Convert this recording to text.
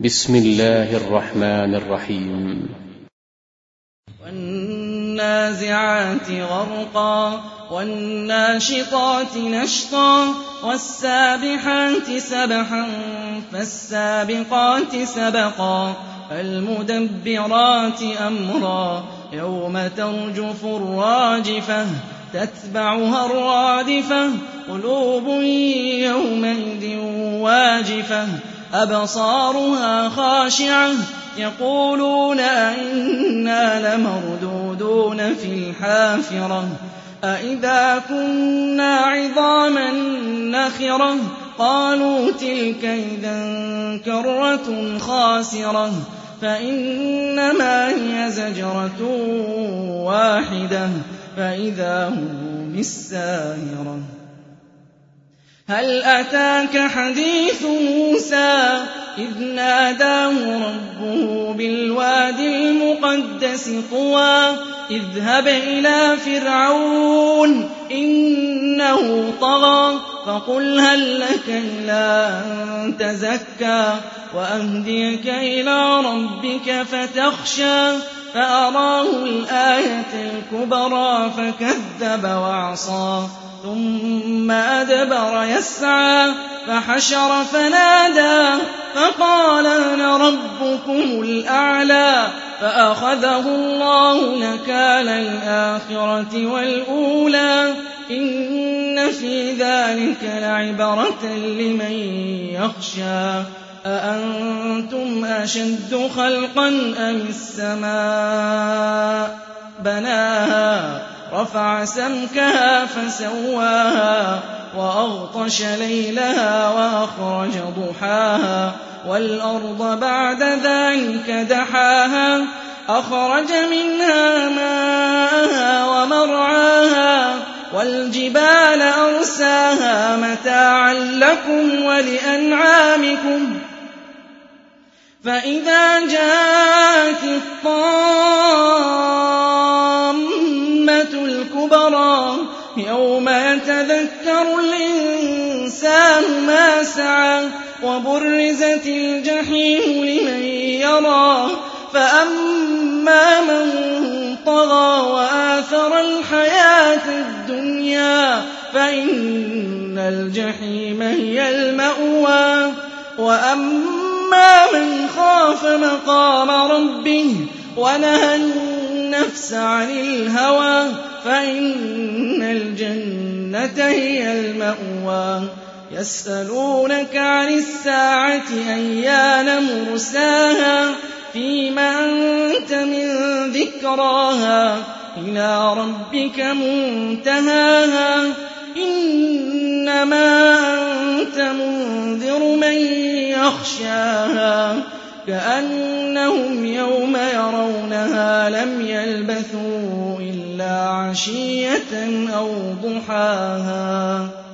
بسم الله الرحمن الرحيم. والنازعات غرقا والناشطات نشطا والسابحات سبحا فالسابقات سبقا فالمدبرات أمرا يوم ترجف الراجفة تتبعها الرادفة قلوب يومئذ واجفة أبصارها خاشعة يقولون أئنا لمردودون في الحافرة أئذا كنا عظاما نخرة قالوا تلك إذا كرة خاسرة فإنما هي زجرة واحدة فإذا هم بالساهرة هل أتاك حديث موسى إذ ناداه ربه بالوادي المقدس طوى اذهب إلى فرعون إنه طغى فقل هل لك إلى أن تزكى وأهديك إلى ربك فتخشى فأراه الآية الكبرى فكذب وعصى ثم أدبر يسعى فحشر فنادى فقال أنا ربكم الأعلى فأخذه الله نكال الآخرة والأولى إن في ذلك لعبرة لمن يخشى أأنتم أشد خلقا أم السماء بناها رفع سمكها فسواها وأغطش ليلها وأخرج ضحاها والأرض بعد ذلك دحاها أخرج منها ماءها ومرعاها والجبال أرساها متاعا لكم ولأنعامكم فإذا جاءت الطامة الكبرى يوم يتذكر الإنسان ما سعى وبرزت الجحيم لمن يرى فأما من طغى وآثر الحياة الدنيا فإن الجحيم هي المأوى وأما من خاف مقام ربه ونهى النفس عن الهوى فإن الجنة هي المأوى يسألونك عن الساعة أيان مرساها فيما أنت من ذكراها إلى ربك منتهاها إنما أنت منذر من يخشاها كأنهم يوم يرونها لم يلبثوا إلا عشية أو ضحاها